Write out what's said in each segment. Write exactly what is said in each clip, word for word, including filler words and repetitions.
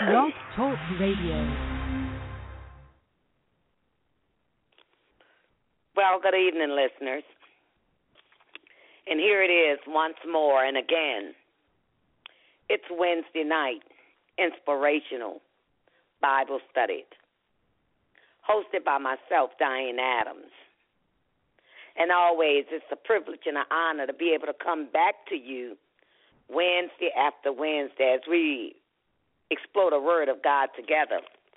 Blog Talk Radio. Well, good evening, listeners. And here it is once more and again. It's Wednesday night, inspirational Bible study, hosted by myself, Diane Adams. And always, it's a privilege and an honor to be able to come back to you Wednesday after Wednesday as we explore the Word of God together.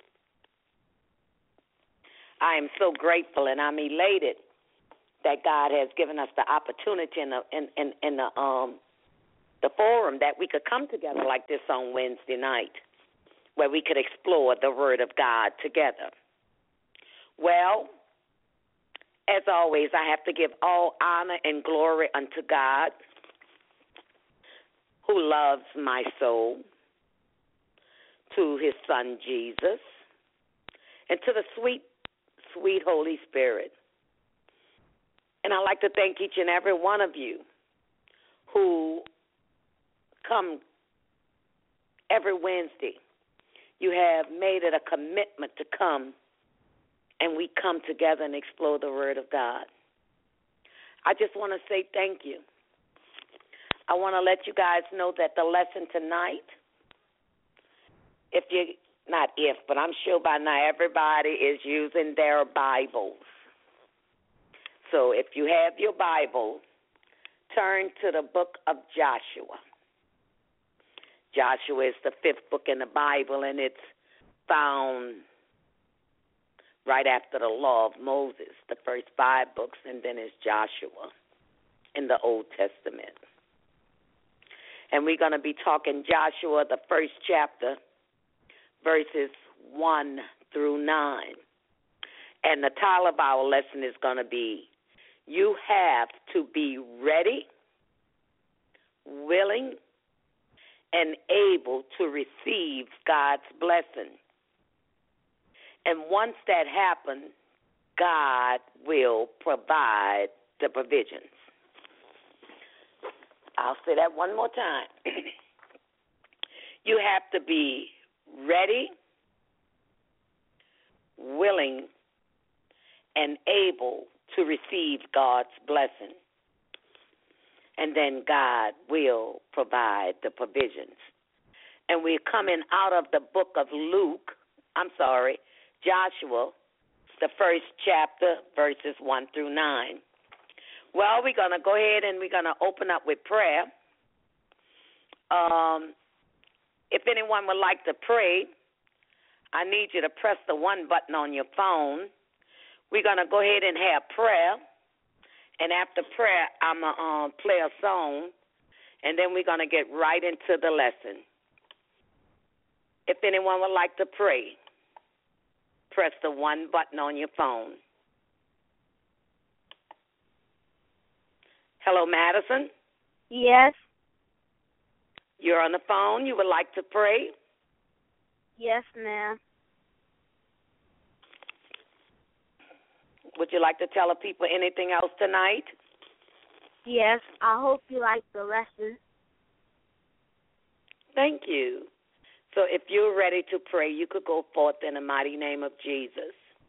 I am so grateful and I'm elated that God has given us the opportunity in the, in, in, in the, um, the forum that we could come together like this on Wednesday night, where we could explore the Word of God together. Well, as always, I have to give all honor and glory unto God, who loves my soul, to his Son Jesus, and to the sweet, sweet Holy Spirit. And I'd like to thank each and every one of you who come every Wednesday. You have made it a commitment to come, and we come together and explore the Word of God. I just want to say thank you. I want to let you guys know that the lesson tonight, if you, not if, but I'm sure by now everybody is using their Bibles. So if you have your Bible, turn to the book of Joshua. Joshua is the fifth book in the Bible, and it's found right after the law of Moses, the first five books, and then it's Joshua in the Old Testament. And we're going to be talking Joshua, the first chapter, verses one through nine. And the title of our lesson is going to be, You Have to Be Ready, Willing, and Able to Receive God's Blessing. And once that happens, God will provide the provisions. I'll say that one more time. You have to be ready, willing, and able to receive God's blessing. And then God will provide the provisions. And we're coming out of the book of Luke, I'm sorry, Joshua, the first chapter, verses one through nine. Well, we're going to go ahead and we're going to open up with prayer. Um, if anyone would like to pray, I need you to press the one button on your phone. We're going to go ahead and have prayer. And after prayer, I'm going to um, play a song, and then we're going to get right into the lesson. If anyone would like to pray, press the one button on your phone. Hello, Madison? Yes. You're on the phone. You would like to pray? Yes, ma'am. Would you like to tell the people anything else tonight? Yes. I hope you like the lesson. Thank you. So if you're ready to pray, you could go forth in the mighty name of Jesus.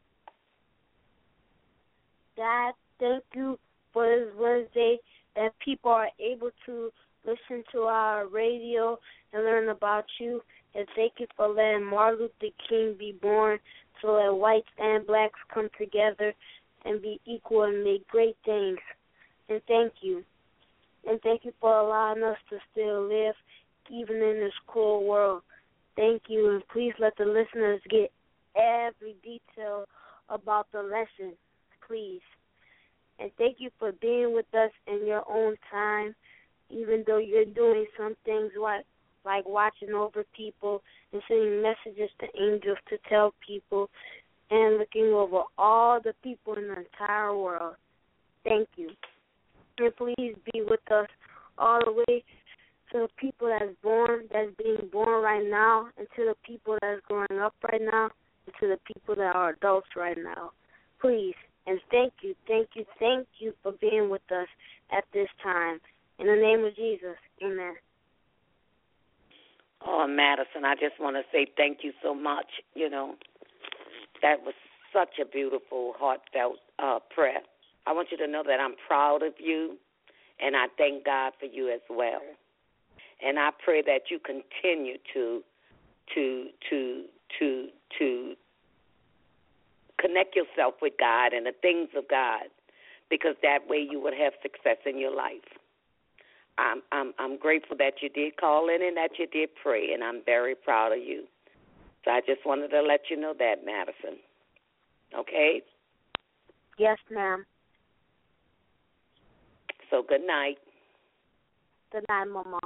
God, thank you for this Wednesday that people are able to listen to our radio and learn about you. And thank you for letting Martin Luther King be born so that whites and blacks come together and be equal and make great things. And thank you. And thank you for allowing us to still live even in this cruel world. Thank you, and please let the listeners get every detail about the lesson, please. And thank you for being with us in your own time, even though you're doing some things like, like watching over people and sending messages to angels to tell people and looking over all the people in the entire world. Thank you. And please be with us all the way to the people that's born, that's being born right now, and to the people that's growing up right now, and to the people that are adults right now. Please, and thank you, thank you, thank you for being with us at this time. In the name of Jesus, amen. Oh, Madison, I just want to say thank you so much. You know, that was such a beautiful, heartfelt uh, prayer. I want you to know that I'm proud of you, and I thank God for you as well. And I pray that you continue to to to to to connect yourself with God and the things of God, because that way you would have success in your life. I'm I'm I'm grateful that you did call in and that you did pray, and I'm very proud of you. So I just wanted to let you know that, Madison. Okay? Yes, ma'am. So good night. Good night, Mama.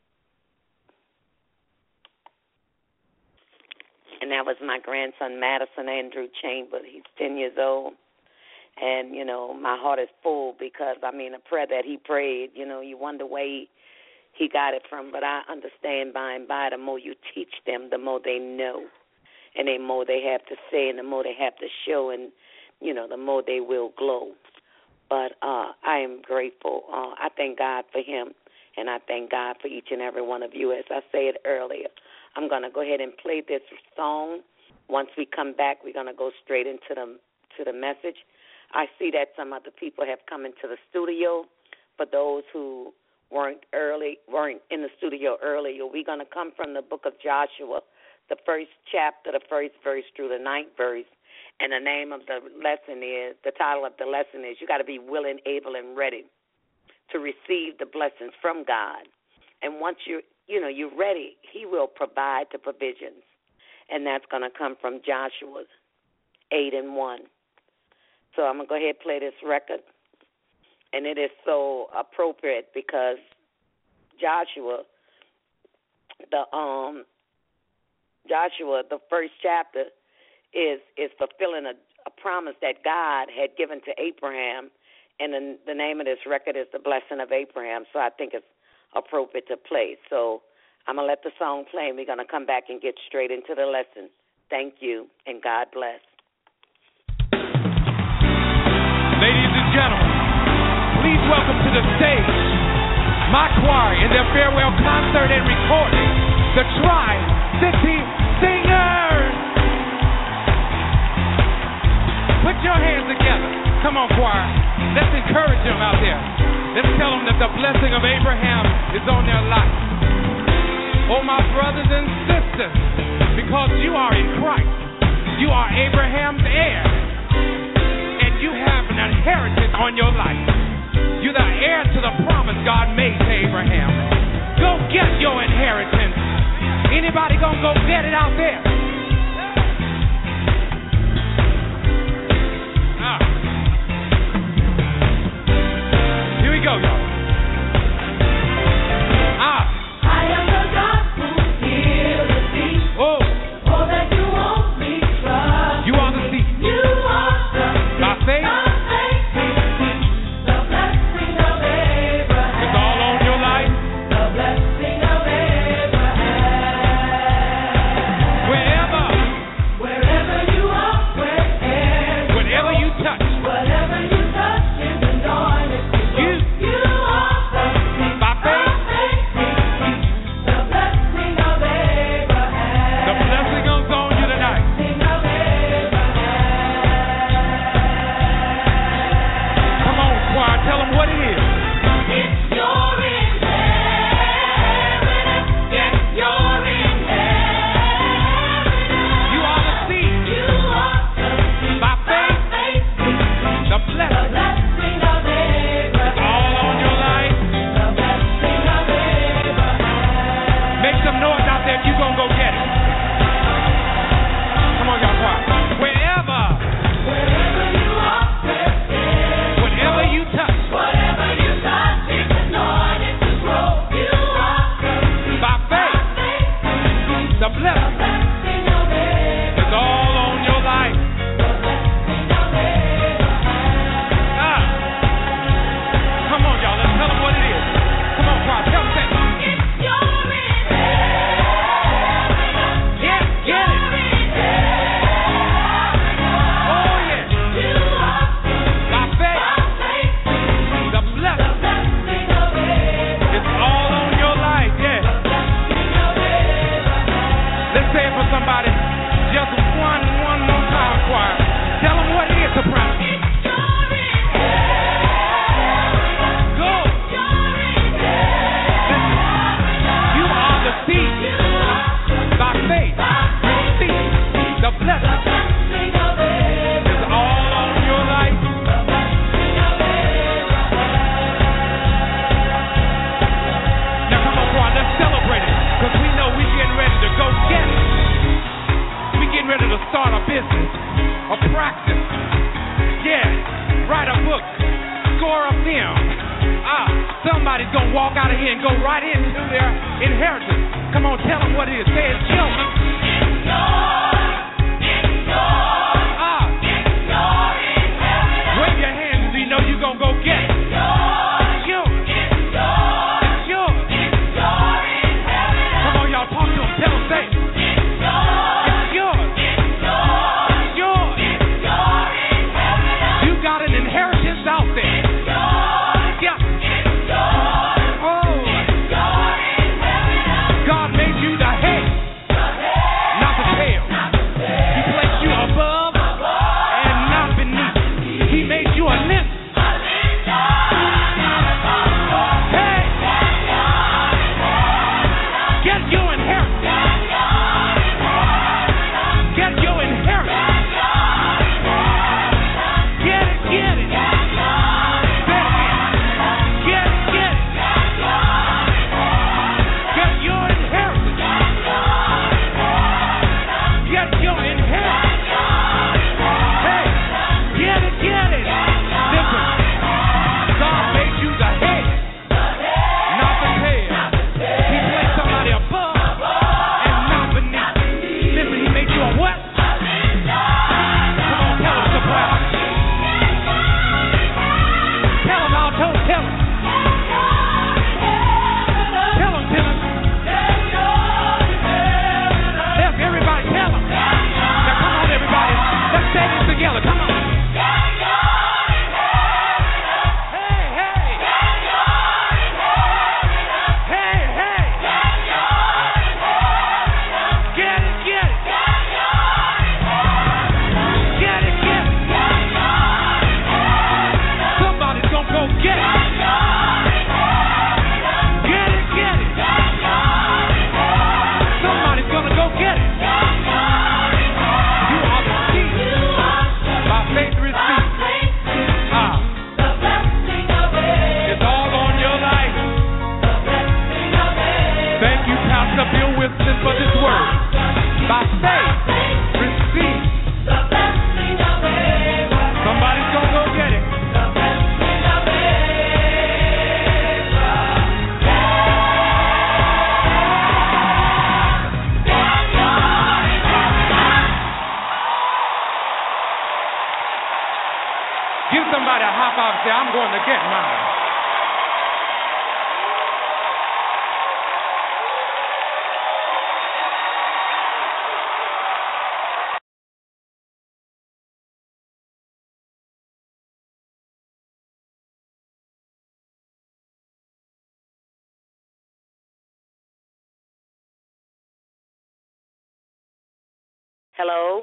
And that was my grandson, Madison Andrew Chamber. He's ten years old. And, you know, my heart is full because, I mean, a prayer that he prayed, you know, you wonder where he, he got it from. But I understand by and by, the more you teach them, the more they know. And the more they have to say and the more they have to show. And, you know, the more they will glow. But uh, I am grateful. Uh, I thank God for him. And I thank God for each and every one of you. As I said earlier, I'm going to go ahead and play this song. Once we come back, we're going to go straight into the to the message. I see that some other people have come into the studio. For those who weren't early, weren't in the studio earlier, we're going to come from the book of Joshua, the first chapter, the first verse through the ninth verse. And the name of the lesson is, the title of the lesson is, you got to be willing, able, and ready to receive the blessings from God. And once you're, you know, you're ready, he will provide the provisions. And that's going to come from Joshua eight and one. So I'm going to go ahead and play this record. And it is so appropriate because Joshua, the um, Joshua, the first chapter, is is fulfilling a, a promise that God had given to Abraham. And the, the name of this record is The Blessing of Abraham. So I think it's appropriate to play. So I'm going to let the song play, and we're going to come back and get straight into the lesson. Thank you, and God bless. Ladies and gentlemen, please welcome to the stage my choir in their farewell concert and recording, the Tri-City Singers. Put your hands together. Come on, choir. Let's encourage them out there. Let's tell them that the blessing of Abraham is on their life. Oh, my brothers and sisters, because you are in Christ, you are Abraham's heir. You have an inheritance on your life. You're the heir to the promise God made to Abraham. Go get your inheritance. Anybody gonna go get it out there? Ah. Here we go, y'all. Ah. I am the God who heals the thief. Oh. Oh, that you won't be troubled. You are the thief. You are the By faith. The blessing of Abraham. It's all on your life. The blessing of Abraham. Wherever say it for somebody. Just one, one more time, choir. Tell them what it is, soprano. Go. You are the seed. By faith, receive the blessing. It's all on your life. Now come on, choir, let's celebrate it. Because we know we're getting ready to go get it. We're getting ready to start a business, a practice. Yeah, write a book, score a film. Ah, somebody's going to walk out of here and go right into their inheritance. Come on, tell them what it is. Say it's yours. It's yours. It's yours. Ah. It's yours in heaven. Wave your hands as you know you're going to go get it. It's yours. It's yours. It's yours. It's yours. It's yours in heaven. Come on, y'all, talk to them. Tell them, say it. It's yours. It's yours. It's yours. It's yours. It's yours in heaven. You got an inheritance out there. It's yours. Yeah. It's yours. Oh. It's yours in heaven. God made you the head, not the tail. He placed you above and not beneath. He made you a nymph. Hey, get your inheritance. Get your inheritance. Get it, get it. Say it again. Get it, get it. Get your inheritance. Get your inheritance. Hey, get it, get it. Listen, God made you the head, not the tail. He placed somebody above and not beneath. Listen, he made you a what? Come on, tell him, soprano. Tell him, alto, tell him. Tell him, Timothy. Yes, everybody, tell them. Now, come on, everybody. Let's say this together. Come on. Hey, hey. Hey, hey. Get it, get it. Get it, get it. Somebody's gonna go get it. Get it, get it. Somebody's gonna go get it. You are the seed. By faith receive. Ah. It's all on your life. Thank you, Pastor Bill Wilson, for this word. By faith receive. Somebody's gonna go get it. Give somebody a high five and say, I'm going to get mine. Hello?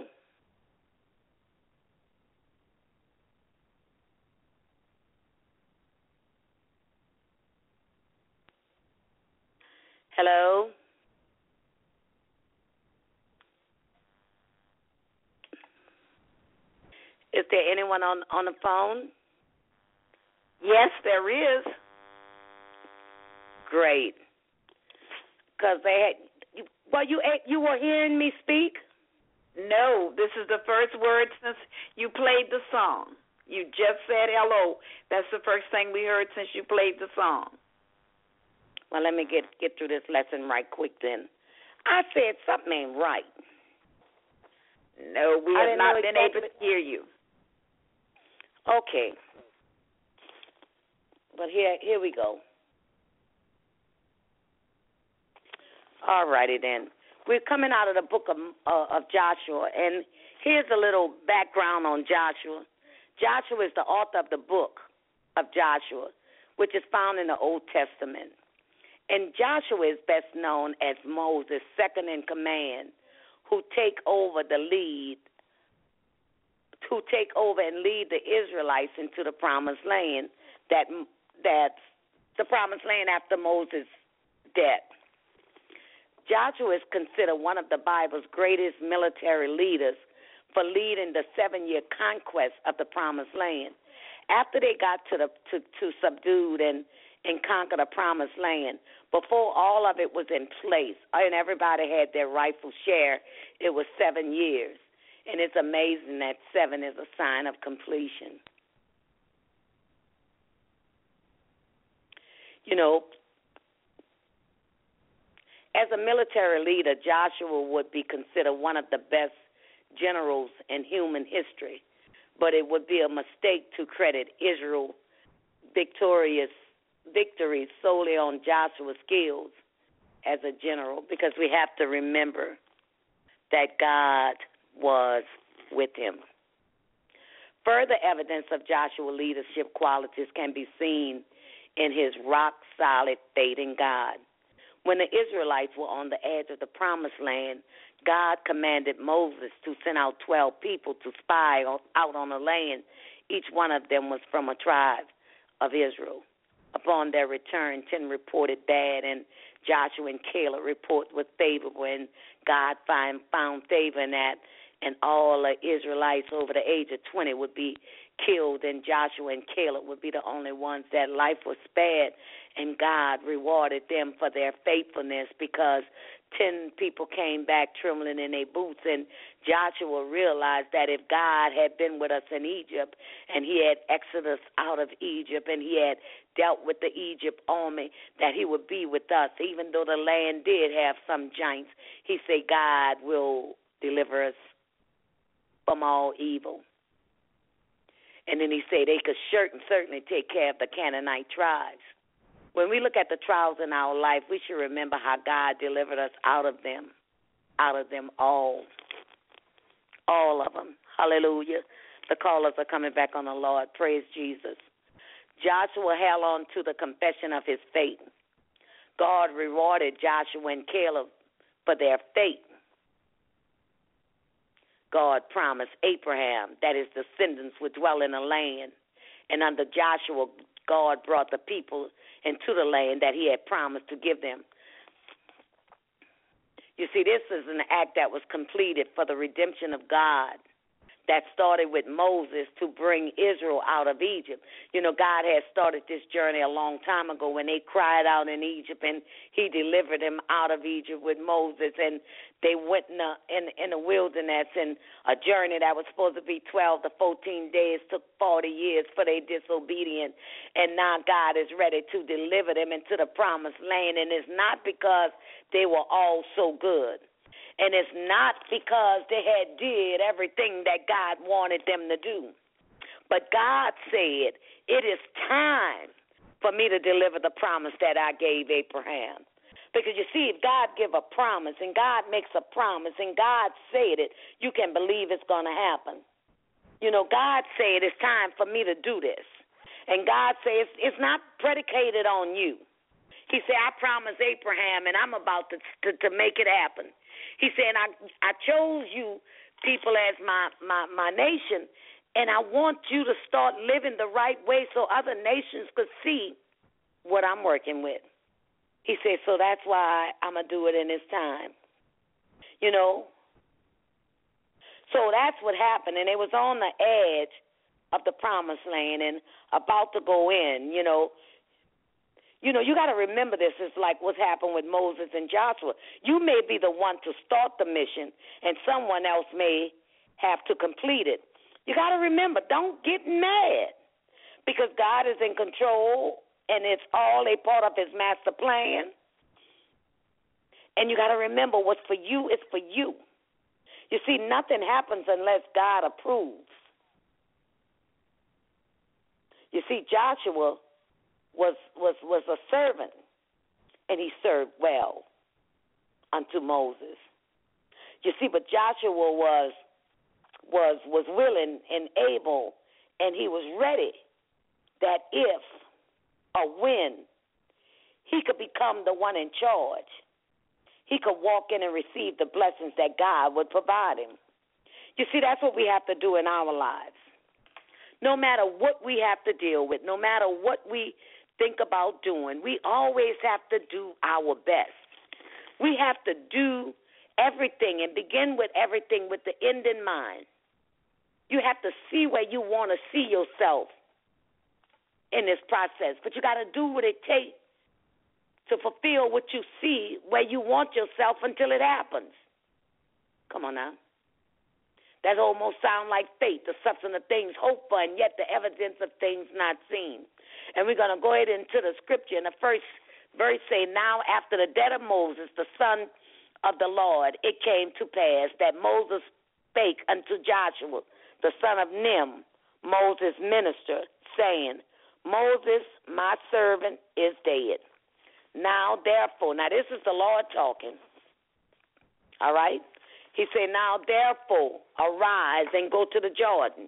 Hello? Is there anyone on, on the phone? Yes, there is. Great. Because they had, you, well, you you were hearing me speak? No, this is the first word since you played the song. You just said hello. That's the first thing we heard since you played the song. Well, let me get get through this lesson right quick then. I said something ain't right. No, we I have not been exactly. able to hear you. Okay. But here here we go. All righty then. We're coming out of the book of, uh, of Joshua, and here's a little background on Joshua. Joshua is the author of the book of Joshua, which is found in the Old Testament. And Joshua is best known as Moses' second in command who take over the lead, who take over and lead the Israelites into the promised land, that that's the promised land after Moses' death. Joshua is considered one of the Bible's greatest military leaders for leading the seven-year conquest of the promised land. After they got to the to, to subdued and, and conquer the promised land, before all of it was in place and everybody had their rightful share, it was seven years. And it's amazing that seven is a sign of completion. You know, as a military leader, Joshua would be considered one of the best generals in human history, but it would be a mistake to credit Israel's victorious victories solely on Joshua's skills as a general, because we have to remember that God was with him. Further evidence of Joshua's leadership qualities can be seen in his rock-solid faith in God. When the Israelites were on the edge of the promised land, God commanded Moses to send out twelve people to spy out on the land. Each one of them was from a tribe of Israel. Upon their return, ten reported bad, and Joshua and Caleb report was favorable, and God find, found favor in that, and all the Israelites over the age of twenty would be killed, and Joshua and Caleb would be the only ones that life was spared, and God rewarded them for their faithfulness, because ten people came back trembling in their boots, and Joshua realized that if God had been with us in Egypt, and he had exodus out of Egypt, and he had dealt with the Egypt army, that he would be with us. Even though the land did have some giants, he said God will deliver us from all evil. And then he said they could certainly take care of the Canaanite tribes. When we look at the trials in our life, we should remember how God delivered us out of them, out of them all, all of them. Hallelujah. The callers are coming back on the Lord. Praise Jesus. Joshua held on to the confession of his faith. God rewarded Joshua and Caleb for their faith. God promised Abraham that his descendants would dwell in the land. And under Joshua, God brought the people into the land that he had promised to give them. You see, this is an act that was completed for the redemption of God, that started with Moses to bring Israel out of Egypt. You know, God had started this journey a long time ago when they cried out in Egypt, and he delivered them out of Egypt with Moses, and they went in the, in, in the wilderness, and a journey that was supposed to be twelve to fourteen days took forty years for their disobedience, and now God is ready to deliver them into the promised land, and it's not because they were all so good. And it's not because they had did everything that God wanted them to do. But God said, it is time for me to deliver the promise that I gave Abraham. Because you see, if God give a promise and God makes a promise and God said it, you can believe it's going to happen. You know, God said it's time for me to do this. And God says it's not predicated on you. He said, I promised Abraham, and I'm about to, to, to make it happen. He said, I, I chose you people as my, my, my nation, and I want you to start living the right way so other nations could see what I'm working with. He said, so that's why I'm going to do it in this time. You know? So that's what happened, and it was on the edge of the promised land and about to go in, you know. You know, you got to remember this. It's like what's happened with Moses and Joshua. You may be the one to start the mission, and someone else may have to complete it. You got to remember, don't get mad, because God is in control, and it's all a part of his master plan. And you got to remember, what's for you is for you. You see, nothing happens unless God approves. You see, Joshua was was was a servant, and he served well unto Moses. You see, but Joshua was was was willing and able, and he was ready that if or when he could become the one in charge, he could walk in and receive the blessings that God would provide him. You see, that's what we have to do in our lives. No matter what we have to deal with, no matter what we think about doing, we always have to do our best. We have to do everything and begin with everything with the end in mind. You have to see where you want to see yourself in this process, but you got to do what it takes to fulfill what you see where you want yourself until it happens. Come on now. That almost sounds like faith, the substance of things hoped for, and yet the evidence of things not seen. And we're going to go ahead into the scripture. And the first verse say, now after the death of Moses, the son of the Lord, it came to pass that Moses spake unto Joshua, the son of Nim, Moses' minister, saying, Moses, my servant, is dead. Now, therefore, now this is the Lord talking, all right? He said, now, therefore, arise and go to the Jordan,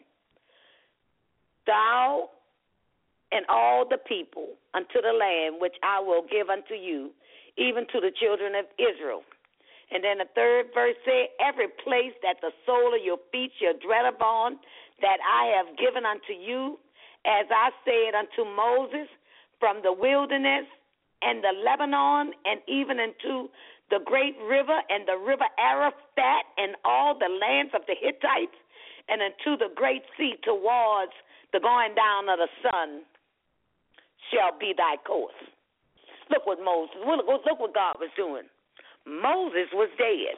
thou and all the people, unto the land which I will give unto you, even to the children of Israel. And then the third verse said, every place that the sole of your feet shall tread upon, that I have given unto you, as I said unto Moses, from the wilderness and the Lebanon, and even into the great river and the river Araphat, and all the lands of the Hittites, and unto the great sea towards the going down of the sun, shall be thy course. Look what Moses, look, look what God was doing. Moses was dead.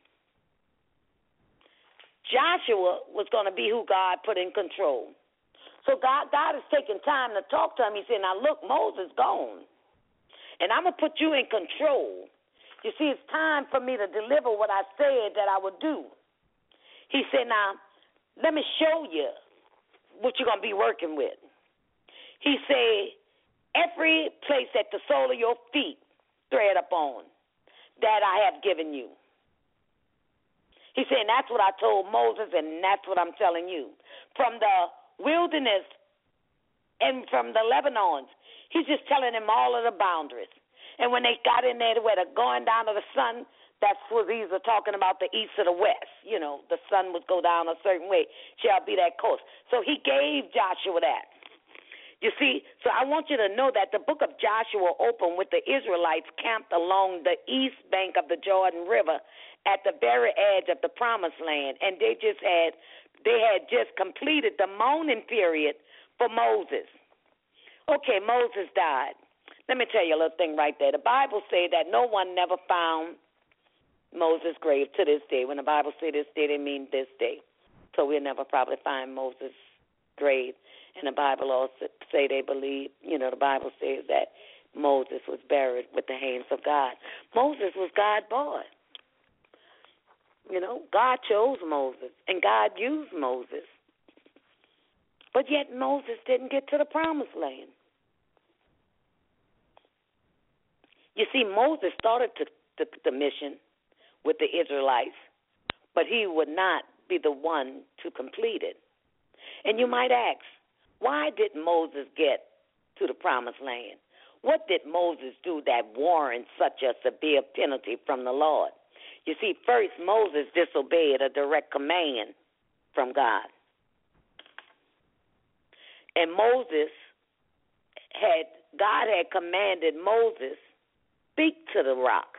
Joshua was going to be who God put in control. So God, God is taking time to talk to him. He said, now look, Moses gone, and I'm going to put you in control. You see, it's time for me to deliver what I said that I would do. He said, now, let me show you what you're going to be working with. He said, every place that the sole of your feet tread upon, that I have given you. He said, and that's what I told Moses, and that's what I'm telling you. From the wilderness and from the Lebanon, he's just telling them all of the boundaries. And when they got in there where they're going down to the sun, that's what he's talking about, the east or the west. You know, the sun would go down a certain way, shall be that course. So he gave Joshua that. You see, so I want you to know that the book of Joshua opened with the Israelites camped along the east bank of the Jordan River at the very edge of the promised land. And they just had, they had just completed the mourning period for Moses. Okay, Moses died. Let me tell you a little thing right there. The Bible say that no one never found Moses' grave to this day. When the Bible say this day, they mean this day. So we'll never probably find Moses' grave. And the Bible also say they believe, you know, the Bible says that Moses was buried with the hands of God. Moses was God's boy. You know, God chose Moses, and God used Moses. But yet Moses didn't get to the promised land. You see, Moses started to, to, the mission with the Israelites, but he would not be the one to complete it. And you might ask, why did Moses get to the promised land? What did Moses do that warrants such a severe penalty from the Lord? You see, first, Moses disobeyed a direct command from God. And Moses had, God had commanded Moses, speak to the rock.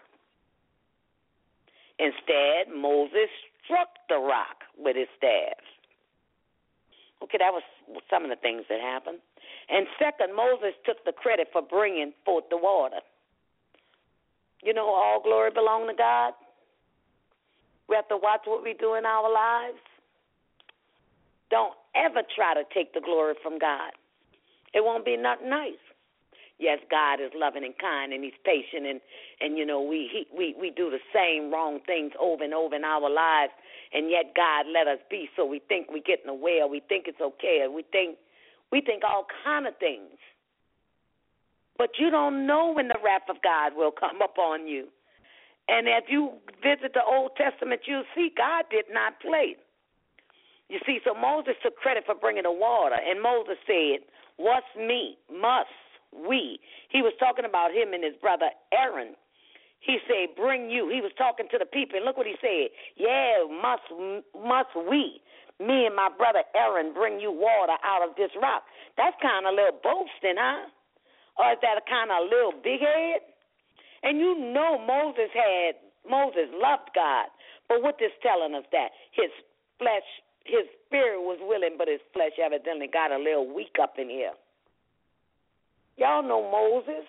Instead, Moses struck the rock with his staff. Okay, that was some of the things that happened. And second, Moses took the credit for bringing forth the water. You know, all glory belongs to God. We have to watch what we do in our lives. Don't ever try to take the glory from God. It won't be nothing nice. Yes, God is loving and kind, and he's patient, and, and you know, we, he, we, we do the same wrong things over and over in our lives, and yet God let us be, so we think we're getting away, or we think it's okay, or we think, we think all kind of things. But you don't know when the wrath of God will come upon you. And if you visit the Old Testament, you'll see God did not play. You see, so Moses took credit for bringing the water, and Moses said, what's me, must we. He was talking about him and his brother Aaron. he said, bring you. He was talking to the people, and look what he said. Yeah, must must we, me and my brother Aaron, bring you water out of this rock. That's kind of a little boasting, huh? Or is that a kind of a little big head? And you know Moses had, Moses loved God. But what this telling us that? His flesh, his spirit was willing, but his flesh evidently got a little weak up in here. Y'all know Moses.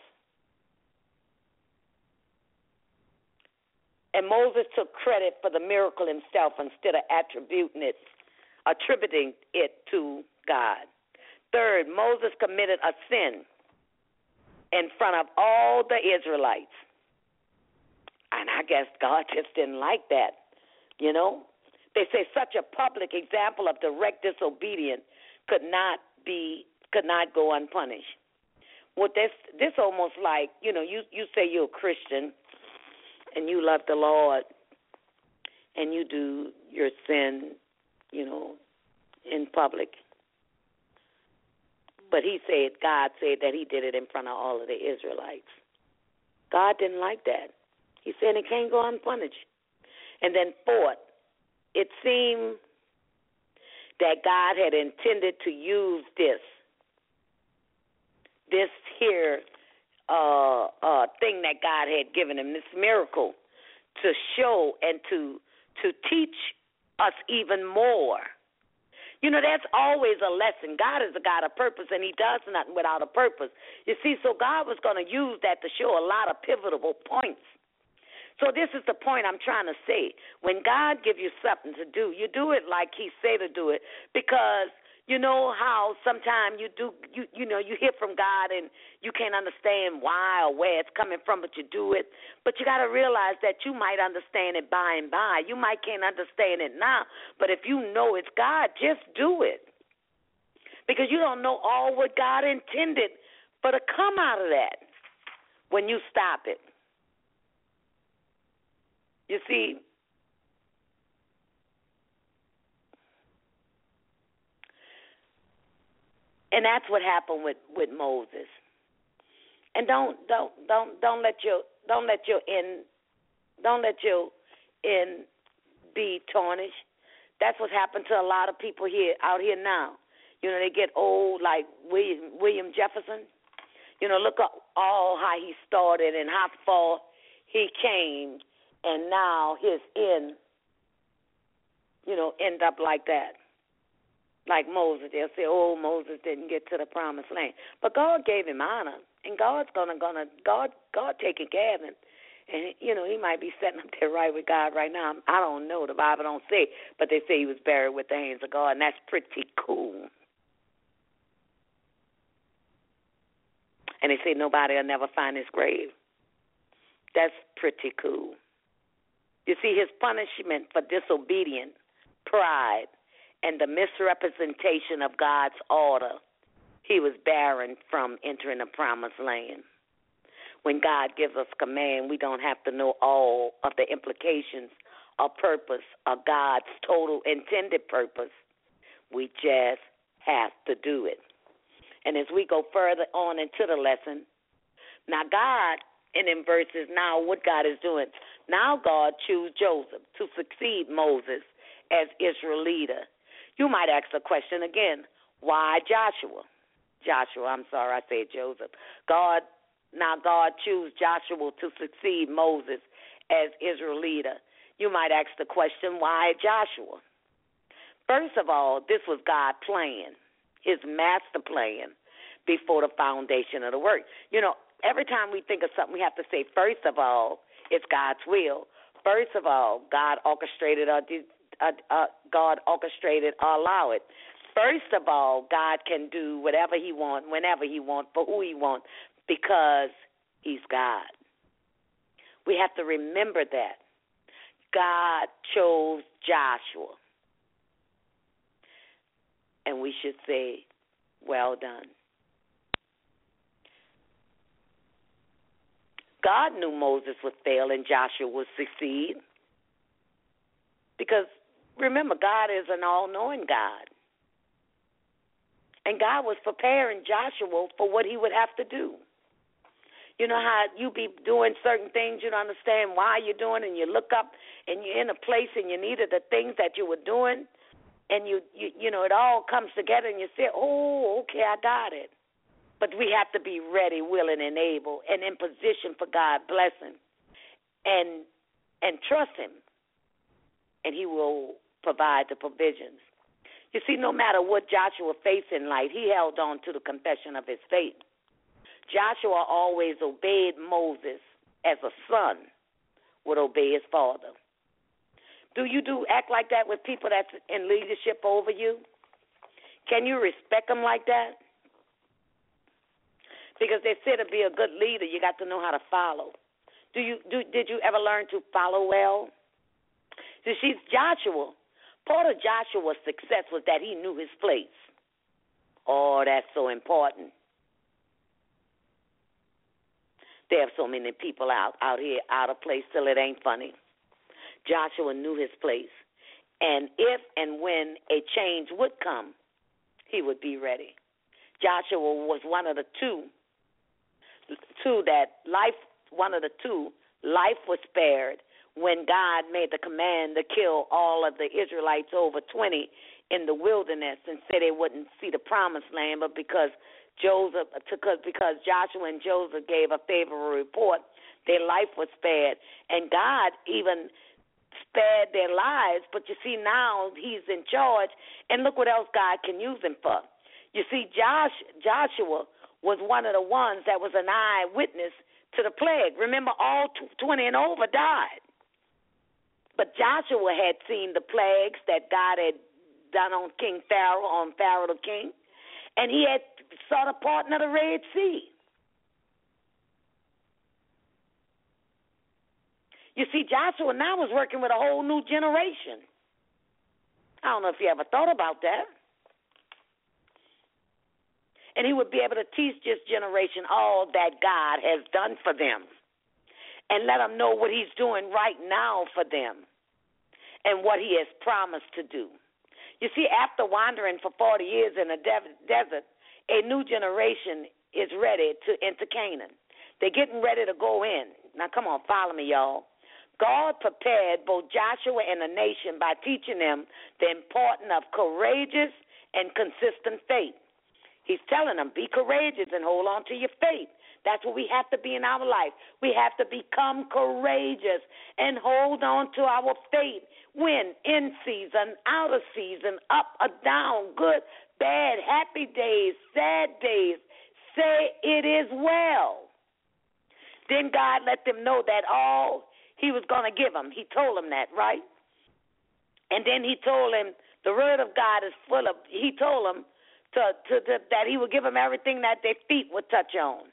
And Moses took credit for the miracle himself instead of attributing it, attributing it to God. Third, Moses committed a sin in front of all the Israelites. And I guess God just didn't like that, you know. They say such a public example of direct disobedience could not be, could not go unpunished. Well, this, this almost like, you know, you, you say you're a Christian and you love the Lord and you do your sin, you know, in public. But he said, God said that he did it in front of all of the Israelites. God didn't like that. He said it can't go unpunished. And then fourth, it seemed that God had intended to use this, this here uh, uh, thing that God had given him, this miracle, to show and to to teach us even more. You know, that's always a lesson. God is a God of purpose, and he does nothing without a purpose. You see, so God was going to use that to show a lot of pivotal points. So this is the point I'm trying to say. When God gives you something to do, you do it like he say to do it, because you know how sometimes you do, you you know, you hear from God and you can't understand why or where it's coming from, but you do it. But you got to realize that you might understand it by and by. You might can't understand it now, but if you know it's God, just do it. Because you don't know all what God intended for to come out of that when you stop it. You see, and that's what happened with, with Moses. And don't don't don't don't let your don't let your end don't let your end be tarnished. That's what happened to a lot of people here out here now. You know, they get old like William William Jefferson. You know, look at all how he started and how far he came. And now his end, you know, end up like that. Like Moses. They'll say, oh, Moses didn't get to the promised land. But God gave him honor. And God's gonna gonna God God taking care of him. And you know, he might be sitting up there right with God right now. I don't know. The Bible don't say, but they say he was buried with the hands of God, and that's pretty cool. And they say nobody will never find his grave. That's pretty cool. You see, his punishment for disobedience, pride, and the misrepresentation of God's order, he was barren from entering the promised land. When God gives us command, we don't have to know all of the implications or purpose of God's total intended purpose. We just have to do it. And as we go further on into the lesson, now God, and in verses now, what God is doing, now God chose Joseph to succeed Moses as Israel leader. You might ask the question again, why Joshua? Joshua, I'm sorry, I said Joseph. God, now God chose Joshua to succeed Moses as Israel leader. You might ask the question, why Joshua? First of all, this was God's plan, his master plan before the foundation of the work. You know, every time we think of something, we have to say, first of all, it's God's will. First of all, God orchestrated or uh, uh, God orchestrated or allow it. First of all, God can do whatever he wants, whenever he wants, for who he wants, because he's God. We have to remember that. God chose Joshua. And we should say, well done. God knew Moses would fail and Joshua would succeed. Because, remember, God is an all-knowing God. And God was preparing Joshua for what he would have to do. You know how you be doing certain things, you don't understand why you're doing, and you look up and you're in a place and you needed the things that you were doing, and you, you, you know, it all comes together and you say, oh, okay, I got it. But we have to be ready, willing, and able, and in position for God's blessing, and and trust Him, and He will provide the provisions. You see, no matter what Joshua faced in life, he held on to the confession of his faith. Joshua always obeyed Moses as a son would obey his father. Do you do act like that with people that's in leadership over you? Can you respect them like that? Because they say to be a good leader, you got to know how to follow. Do you do? Did you ever learn to follow well? You see, Joshua, part of Joshua's success was that he knew his place. Oh, that's so important. There are so many people out, out here out of place till it ain't funny. Joshua knew his place. And if and when a change would come, he would be ready. Joshua was one of the two, two that life, one of the two, life was spared when God made the command to kill all of the Israelites, over twenty, in the wilderness, and said they wouldn't see the promised land, but because Joseph, because, because Joshua and Joseph gave a favorable report, their life was spared. And God even spared their lives, but you see, now he's in charge, and look what else God can use him for. You see, Josh, Joshua was one of the ones that was an eyewitness to the plague. Remember, all twenty and over died. But Joshua had seen the plagues that God had done on King Pharaoh, on Pharaoh the king, and he had saw the parting of the Red Sea. You see, Joshua now was working with a whole new generation. I don't know if you ever thought about that. And he would be able to teach this generation all that God has done for them, and let them know what he's doing right now for them and what he has promised to do. You see, after wandering for forty years in the desert, a new generation is ready to enter Canaan. They're getting ready to go in. Now, come on, follow me, y'all. God prepared both Joshua and the nation by teaching them the importance of courageous and consistent faith. He's telling them, be courageous and hold on to your faith. That's what we have to be in our life. We have to become courageous and hold on to our faith. When in season, out of season, up or down, good, bad, happy days, sad days, say it is well. Then God let them know that all he was going to give them. He told them that, right? And then he told him the word of God is full of, he told them to, to, to, that he would give them everything that their feet would touch on.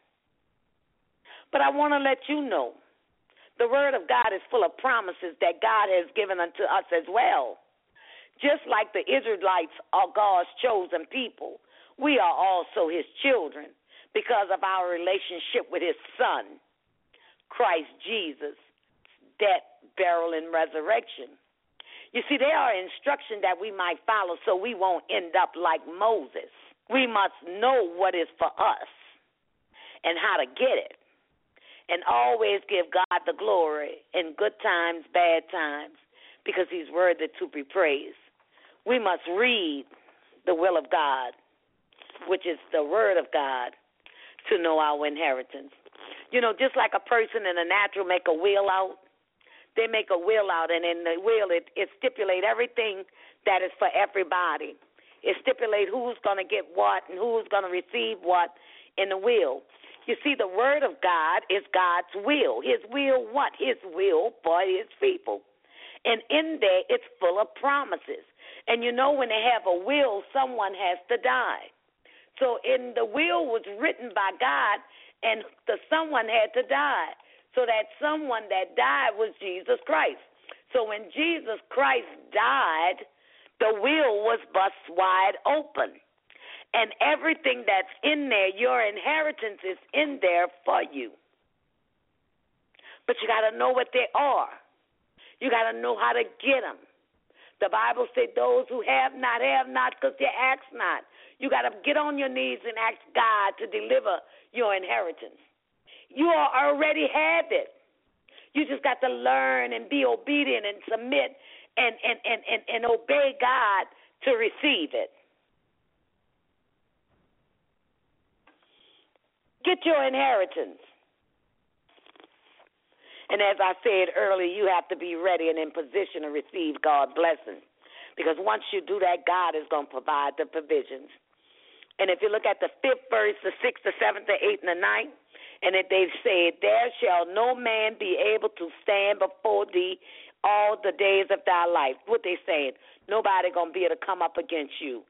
But I want to let you know, the word of God is full of promises that God has given unto us as well. Just like the Israelites are God's chosen people, we are also his children because of our relationship with his Son, Christ Jesus, death, burial, and resurrection. You see, there are instructions that we might follow so we won't end up like Moses. We must know what is for us and how to get it, and always give God the glory in good times, bad times, because he's worthy to be praised. We must read the will of God, which is the word of God, to know our inheritance. You know, just like a person in the natural make a will out, they make a will out, and in the will it, it stipulates everything that is for everybody. It stipulates who's going to get what and who's going to receive what in the will. You see, the word of God is God's will. His will what? His will for his people. And in there, it's full of promises. And you know, when they have a will, someone has to die. So in the will was written by God, and the someone had to die. So that someone that died was Jesus Christ. So when Jesus Christ died, the will was bust wide open. And everything that's in there, your inheritance is in there for you. But you got to know what they are. You got to know how to get them. The Bible said those who have not, have not, because they ask not. You got to get on your knees and ask God to deliver your inheritance. You already have it. You just got to learn and be obedient and submit and, and, and, and, and obey God to receive it. Get your inheritance. And as I said earlier, you have to be ready and in position to receive God's blessings. Because once you do that, God is going to provide the provisions. And if you look at the fifth verse, the sixth, the seventh, the eighth, and the ninth, and if they've said, there shall no man be able to stand before thee all the days of thy life. What they saying? Nobody going to be able to come up against you.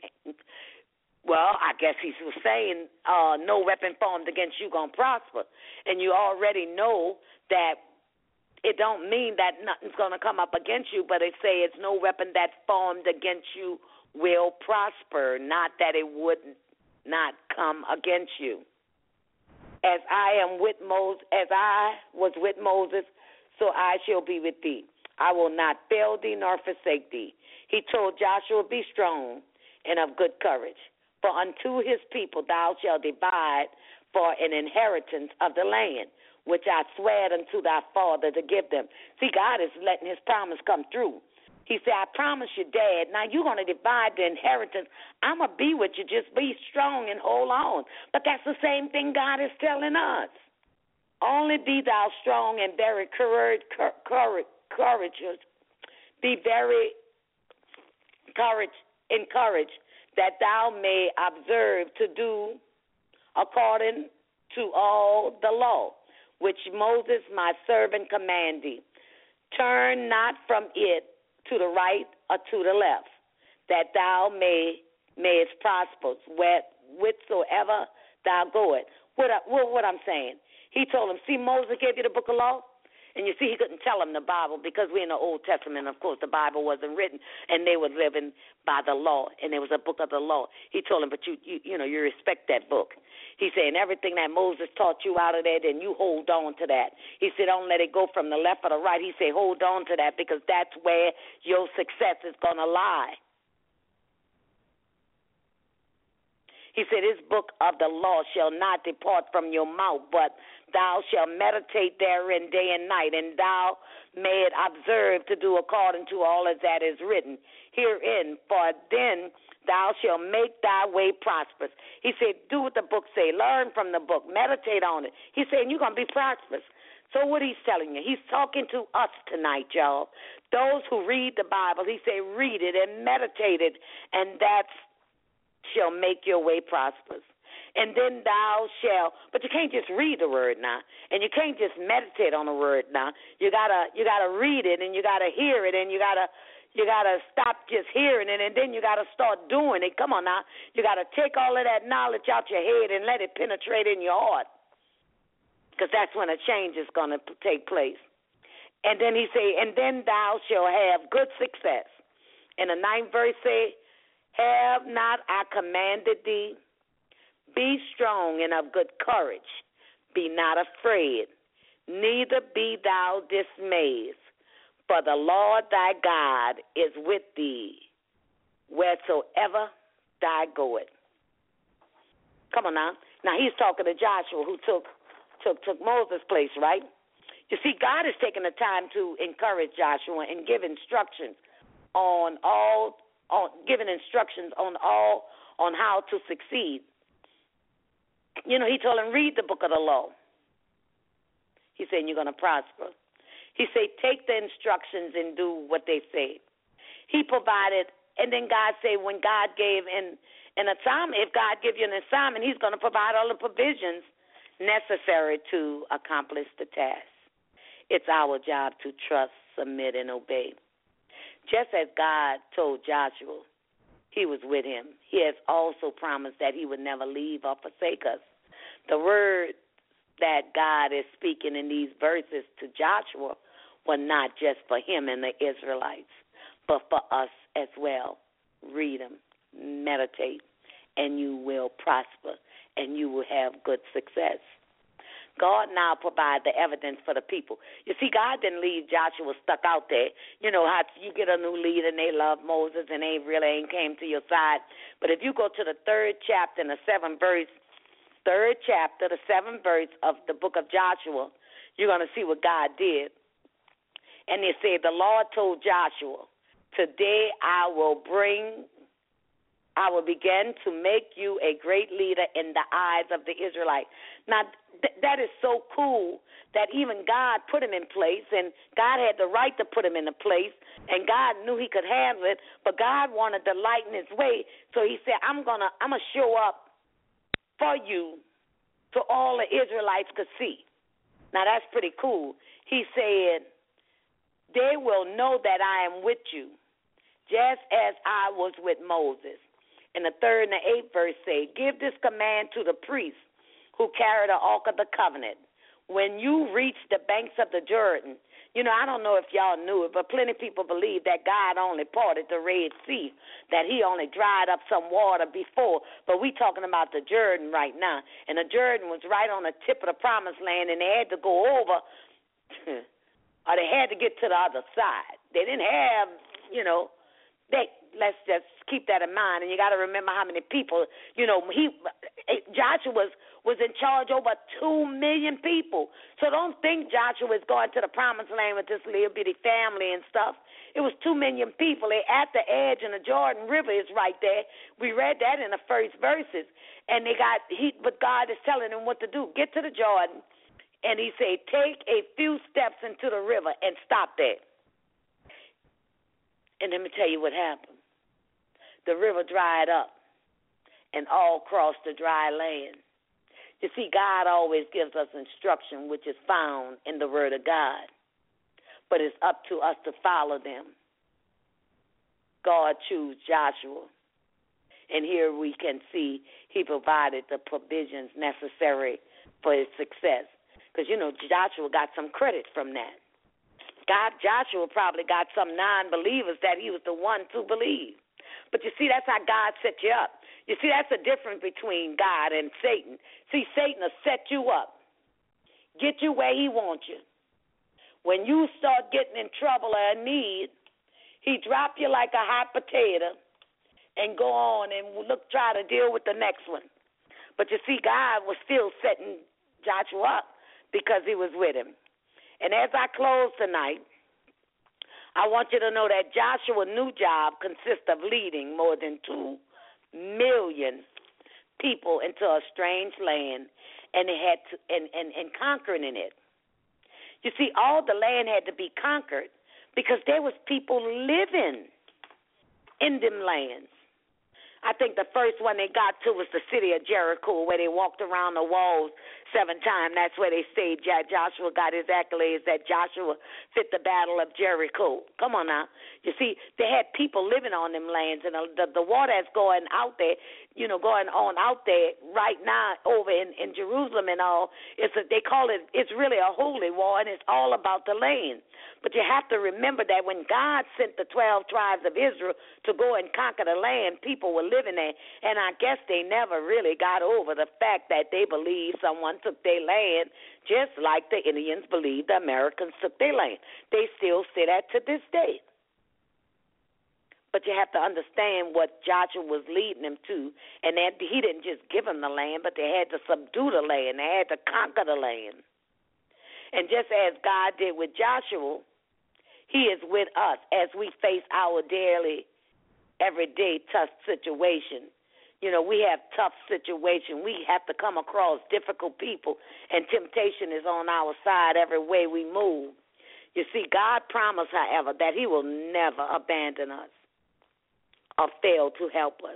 Well, I guess he was saying uh, no weapon formed against you going to prosper. And you already know that it don't mean that nothing's going to come up against you, but they say it's no weapon that formed against you will prosper, not that it would not come against you. As I am with Moses, as I was with Moses, so I shall be with thee. I will not fail thee nor forsake thee. He told Joshua, be strong and of good courage, for unto his people thou shalt divide for an inheritance of the land, which I swear unto thy father to give them. See, God is letting his promise come through. He said, I promise you, Dad, now you're going to divide the inheritance. I'm going to be with you. Just be strong and hold on. But that's the same thing God is telling us. Only be thou strong and very courage, courage, courageous. Be very courage, encouraged, that thou may observe to do according to all the law, which Moses my servant commanded thee. Turn not from it to the right or to the left, that thou may mayest prosper whithersoever thou goest. What, I, what, what I'm saying, he told him, see, Moses gave you the book of law, and you see, he couldn't tell him the Bible because we're in the Old Testament. Of course, the Bible wasn't written, and they were living by the law, and there was a book of the law. He told him, but you, you, you know, you respect that book. He said, and everything that Moses taught you out of there, then you hold on to that. He said, don't let it go from the left or the right. He said, hold on to that because that's where your success is going to lie. He said, this book of the law shall not depart from your mouth, but thou shalt meditate therein day and night, and thou mayest observe to do according to all of that is written herein, for then thou shalt make thy way prosperous. He said, do what the book say. Learn from the book. Meditate on it. He's saying you're going to be prosperous. So what he's telling you, he's talking to us tonight, y'all. Those who read the Bible, he said, read it and meditate it, and that shall make your way prosperous. And then thou shalt, but you can't just read the word now, and you can't just meditate on the word now. You gotta, you gotta read it, and you gotta hear it, and you gotta, you gotta stop just hearing it, and then you gotta start doing it. Come on now, you gotta take all of that knowledge out your head and let it penetrate in your heart, because that's when a change is gonna take place. And then he say, and then thou shalt have good success. And the ninth verse say, have not I commanded thee? Be strong and of good courage. Be not afraid, neither be thou dismayed. For the Lord thy God is with thee wheresoever thou goest. Come on now. Now he's talking to Joshua, who took took took Moses' place, right? You see, God is taking the time to encourage Joshua and give instructions on all, on giving instructions on all on how to succeed. You know, he told him, read the book of the law. He said, you're going to prosper. He said, take the instructions and do what they say. He provided, and then God said, when God gave an, an assignment, if God gives you an assignment, he's going to provide all the provisions necessary to accomplish the task. It's our job to trust, submit, and obey. Just as God told Joshua, he was with him. He has also promised that he would never leave or forsake us. The word that God is speaking in these verses to Joshua were not just for him and the Israelites, but for us as well. Read them, meditate, and you will prosper, and you will have good success. God now provides the evidence for the people. You see, God didn't leave Joshua stuck out there. You know how you get a new leader and they love Moses and they really ain't came to your side. But if you go to the third chapter and the seventh verse, third chapter, the seventh verse of the book of Joshua, you're going to see what God did. And it said, the Lord told Joshua, today I will bring, I will begin to make you a great leader in the eyes of the Israelites. Now, th- that is so cool that even God put him in place, and God had the right to put him in a place, and God knew he could handle it, but God wanted to lighten his way, so he said, I'm going to I'm gonna show up for you so all the Israelites could see. Now, that's pretty cool. He said, they will know that I am with you, just as I was with Moses. And the third and the eighth verse say, give this command to the priests who carry the Ark of the Covenant. When you reach the banks of the Jordan, you know, I don't know if y'all knew it, but plenty of people believe that God only parted the Red Sea, that he only dried up some water before. But we talking about the Jordan right now. And the Jordan was right on the tip of the promised land, and they had to go over, or they had to get to the other side. They didn't have, you know, they let's just keep that in mind. And you got to remember how many people, you know, he Joshua was, was in charge over two million people. So don't think Joshua is going to the promised land with this little bitty family and stuff. It was two million people. They're at the edge, and the Jordan River is right there. We read that in the first verses. And they got, he, but God is telling them what to do. Get to the Jordan, and he said, take a few steps into the river and stop there. And let me tell you what happened. The river dried up and all crossed the dry land. You see, God always gives us instruction which is found in the Word of God, but it's up to us to follow them. God chose Joshua, and here we can see he provided the provisions necessary for his success. Because, you know, Joshua got some credit from that. God, Joshua probably got some non-believers that he was the one to believe. But you see, that's how God set you up. You see, that's the difference between God and Satan. See, Satan will set you up, get you where he wants you. When you start getting in trouble or in need, he drop you like a hot potato and go on and look, try to deal with the next one. But you see, God was still setting Joshua up because he was with him. And as I close tonight, I want you to know that Joshua's new job consists of leading more than two million people into a strange land, and it had to, and, and, and conquering in it. You see, all the land had to be conquered because there was people living in them lands. I think the first one they got to was the city of Jericho, where they walked around the walls seven times. That's where they say Joshua got his accolades, that Joshua fit the battle of Jericho. Come on now. You see, they had people living on them lands, and the, the water that's going out there, you know, going on out there right now over in, in Jerusalem and all, it's a, they call it, it's really a holy war, and it's all about the land. But you have to remember that when God sent the twelve tribes of Israel to go and conquer the land, people were living there. And I guess they never really got over the fact that they believed someone took their land, just like the Indians believed the Americans took their land. They still say that to this day. But you have to understand what Joshua was leading them to. And that he didn't just give them the land, but they had to subdue the land. They had to conquer the land. And just as God did with Joshua, he is with us as we face our daily, everyday tough situation. You know, we have tough situation. We have to come across difficult people, and temptation is on our side every way we move. You see, God promised, however, that he will never abandon us or fail to help us.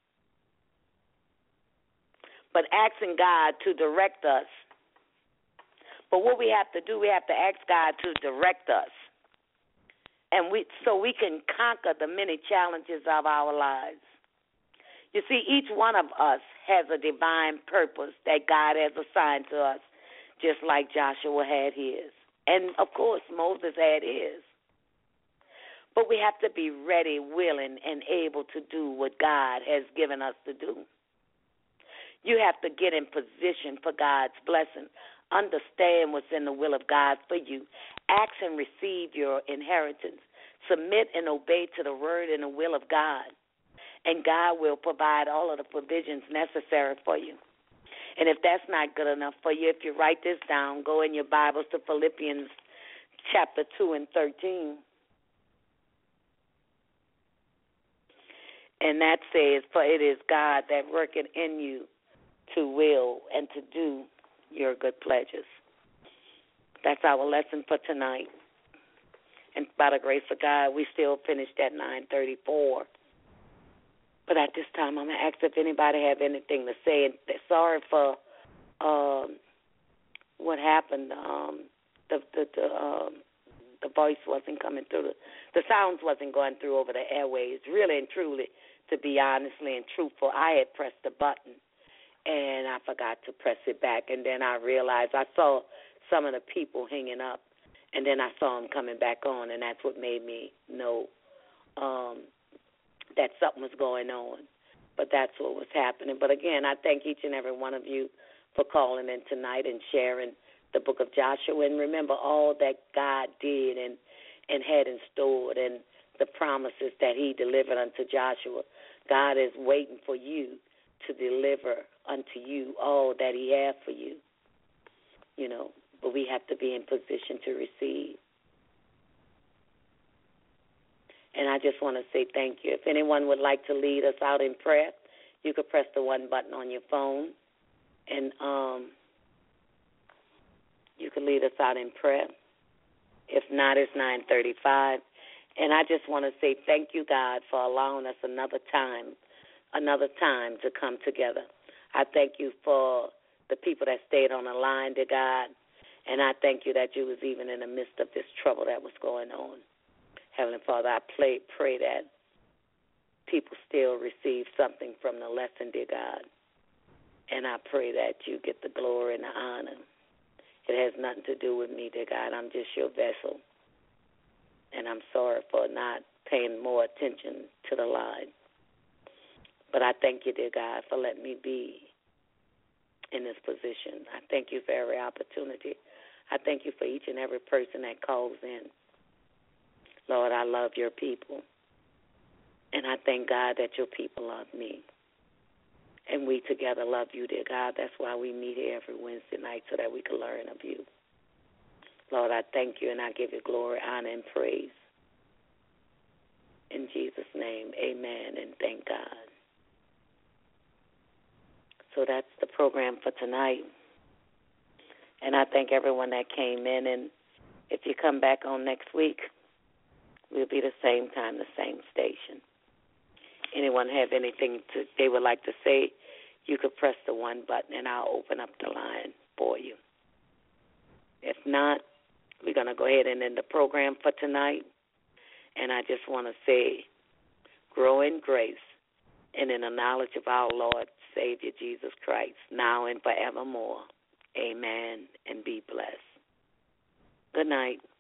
But asking God to direct us, but what we have to do, we have to ask God to direct us, and we so we can conquer the many challenges of our lives. You see, each one of us has a divine purpose that God has assigned to us, just like Joshua had his. And, of course, Moses had his. But we have to be ready, willing, and able to do what God has given us to do. You have to get in position for God's blessing. Understand what's in the will of God for you. Ask and receive your inheritance. Submit and obey to the word and the will of God. And God will provide all of the provisions necessary for you. And if that's not good enough for you, if you write this down, go in your Bibles to Philippians chapter two and thirteen. And that says, for it is God that worketh in you to will and to do your good pleasures. That's our lesson for tonight. And by the grace of God, we still finished at nine thirty-four. But at this time, I'm going to ask if anybody have anything to say. And sorry for um, what happened. Um, the the the, um, the voice wasn't coming through. The, the sounds wasn't going through over the airways. Really and truly, to be honestly and truthful, I had pressed the button, and I forgot to press it back. And then I realized I saw some of the people hanging up, and then I saw them coming back on, and that's what made me know um, that something was going on. But that's what was happening. But, again, I thank each and every one of you for calling in tonight and sharing the book of Joshua. And remember all that God did and, and had in store and the promises that he delivered unto Joshua. God is waiting for you to deliver unto you all that he has for you, you know, but we have to be in position to receive. And I just want to say thank you. If anyone would like to lead us out in prayer, you could press the one button on your phone, and um, you can lead us out in prayer. If not, it's nine thirty-five. And I just want to say thank you, God, for allowing us another time, another time to come together. I thank you for the people that stayed on the line, dear God, and I thank you that you was even in the midst of this trouble that was going on. Heavenly Father, I pray, pray that people still receive something from the lesson, dear God, and I pray that you get the glory and the honor. It has nothing to do with me, dear God. I'm just your vessel. And I'm sorry for not paying more attention to the line. But I thank you, dear God, for letting me be in this position. I thank you for every opportunity. I thank you for each and every person that calls in. Lord, I love your people. And I thank God that your people love me. And we together love you, dear God. That's why we meet here every Wednesday night, so that we can learn of you. Lord, I thank you, and I give you glory, honor, and praise. In Jesus' name, amen, and thank God. So that's the program for tonight. And I thank everyone that came in. And if you come back on next week, we'll be the same time, the same station. Anyone have anything to, they would like to say, you could press the one button, and I'll open up the line for you. If not, we're going to go ahead and end the program for tonight. And I just want to say, grow in grace and in the knowledge of our Lord, Savior, Jesus Christ, now and forevermore. Amen, and be blessed. Good night.